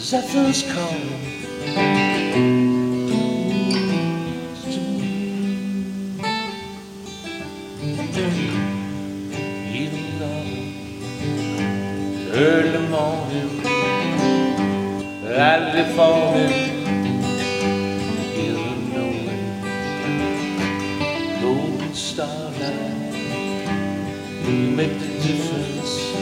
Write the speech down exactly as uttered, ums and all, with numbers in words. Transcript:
Zephyr's calling. Even though early morning, lightly falling, even knowing golden starlight, you make the difference.